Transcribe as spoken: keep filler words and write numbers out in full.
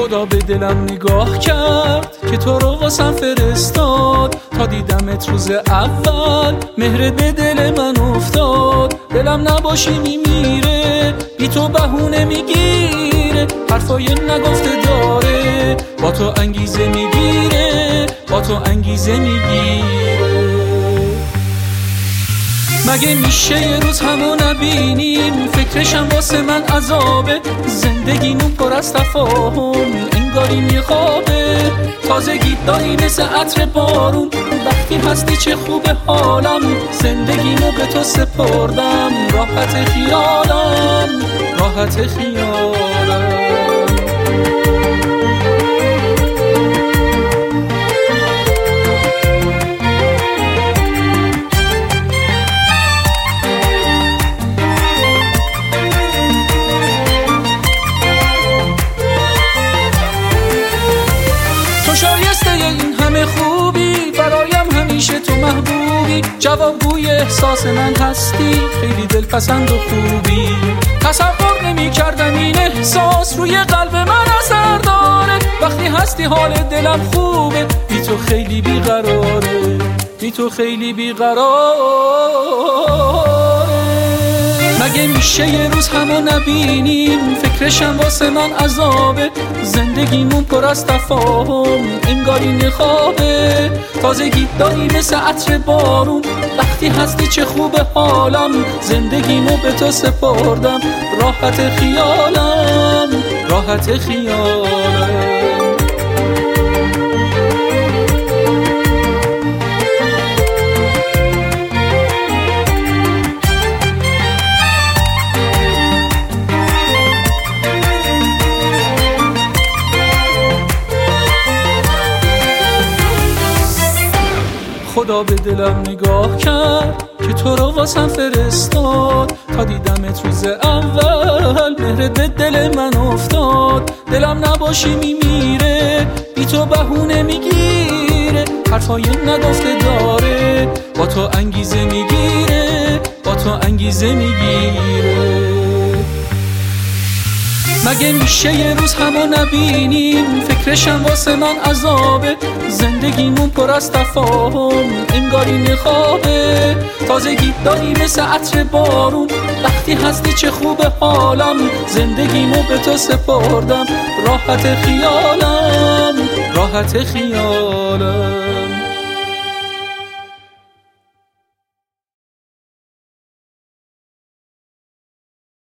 خدا به دلم نگاه کرد که تو رو واسم فرستاد، تا دیدمت روز اول مهرت به دل من افتاد. دلم نباشی میمیره، بی تو بهونه میگیره، حرفای نگفته داره، با تو انگیزه میگیره، با تو انگیزه میگیره. مگه میشه یه روز همو نبینیم؟ فکرشم واسه من عذابه، زندگیمون پر از تفاهم انگاری میخوابه. تازگی داری مثل عطر بارون، وقتی هستی چه خوبه حالم. زندگیمو به تو سپردم، راحت خیالم، راحت خیالم. این همه خوبی، برایم همیشه تو محبوبی. جوابگوی احساس من هستی، خیلی دلپسند و خوبی. تصور نمی کردم این احساس روی قلب من اثر داره. وقتی هستی حال دلم خوبه، بی تو خیلی بیقراره، بی تو خیلی بیقراره. مگه میشه یه روز همو نبینیم؟ فکرشم واسه من عذابه، زندگیمون پر از تفاهم انگاری نخوابه. تازگی داری مثل عطر بارون، وقتی هستی چه خوبه حالم. زندگیمو به تو سپردم، راحت خیالم، راحت خیالم. خدا به دلم نگاه کرد که تو رو واسم فرستاد، تا دیدمت روز اول مهرت به دل من افتاد. دلم نباشی میمیره، بی تو بهونه میگیره، حرفای نگفته داره، با تو انگیزه میگیره، با تو انگیزه میگیره. مگه میشه یه روز همو نبینیم؟ فکرشم واسه من عذابه، زندگیمون پر از تفاهم انگاری نخوابه. تازگی داری مثل عطر بارون، وقتی هستی چه خوبه حالم. زندگیمو به تو سپردم، راحت خیالم، راحت خیالم.